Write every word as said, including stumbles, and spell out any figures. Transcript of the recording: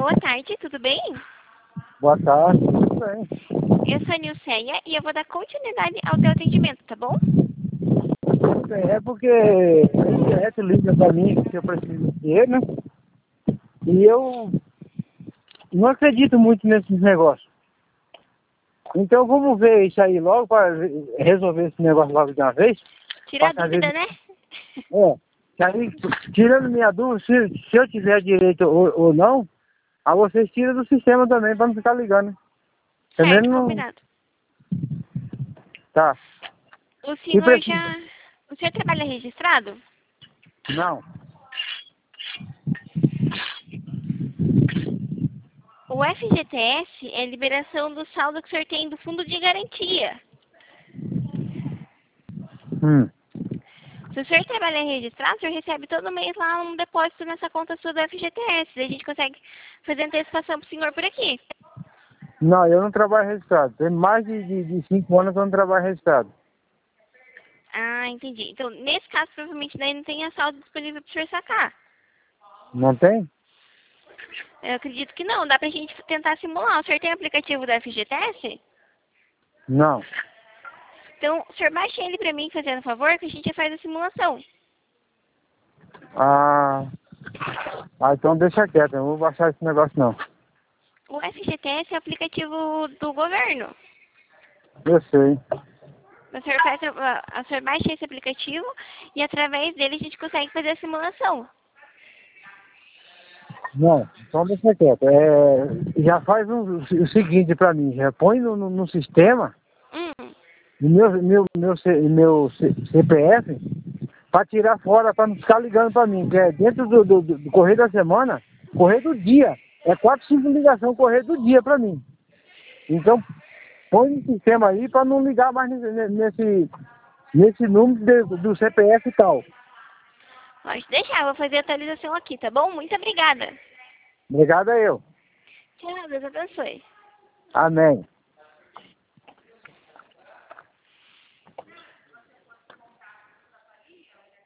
Boa tarde, tudo bem? Boa tarde, tudo bem. Eu sou a Nilceia e eu vou dar continuidade ao teu atendimento, tá bom? É porque a internet liga pra mim que eu preciso de dinheiro, né? E eu não acredito muito nesses negócios. Então vamos ver isso aí logo para resolver esse negócio logo de uma vez. Tira a Pra dúvida, fazer... né? É, que aí, tirando minha dúvida, se, se eu tiver direito ou, ou não, aí vocês tiram do sistema também para não ficar ligando. Certo, Entendendo? Não... combinado. Tá. O E senhor precisa? já... O senhor trabalha registrado? Não. O F G T S é a liberação do saldo que o senhor tem do fundo de garantia. Hum. Se o senhor trabalha registrado, o senhor recebe todo mês lá um depósito nessa conta sua do F G T S. Daí a gente consegue fazer antecipação pro senhor por aqui. Não, eu não trabalho registrado. Tem mais de, de, de cinco anos que eu não trabalho registrado. Ah, entendi. Então, nesse caso, provavelmente daí não tem a saldo disponível para o senhor sacar. Não tem? Eu acredito que não. Dá pra gente tentar simular. O senhor tem o aplicativo do F G T S? Não. Então, o senhor baixa ele pra mim, fazendo favor, que a gente faz a simulação. Ah, ah, então deixa quieto, eu não vou baixar esse negócio não. O F G T S é o aplicativo do governo. Eu sei. O senhor, faz, a- o senhor baixa esse aplicativo e através dele a gente consegue fazer a simulação. Não, então deixa quieto. É, já faz um, o seguinte pra mim, já põe no, no, no sistema Hum. o meu, meu, meu, C, meu C, CPF pra tirar fora, pra não ficar ligando pra mim, que é dentro do, do, do, do correio da semana, correio do dia. É quatro, cinco ligações correio do dia pra mim. Então, põe no sistema aí pra não ligar mais nesse, nesse, nesse número de, do C P F e tal. Pode deixar, eu vou fazer a atualização aqui, tá bom? Muito obrigada. Obrigado a eu. Tchau, Deus abençoe. Amém.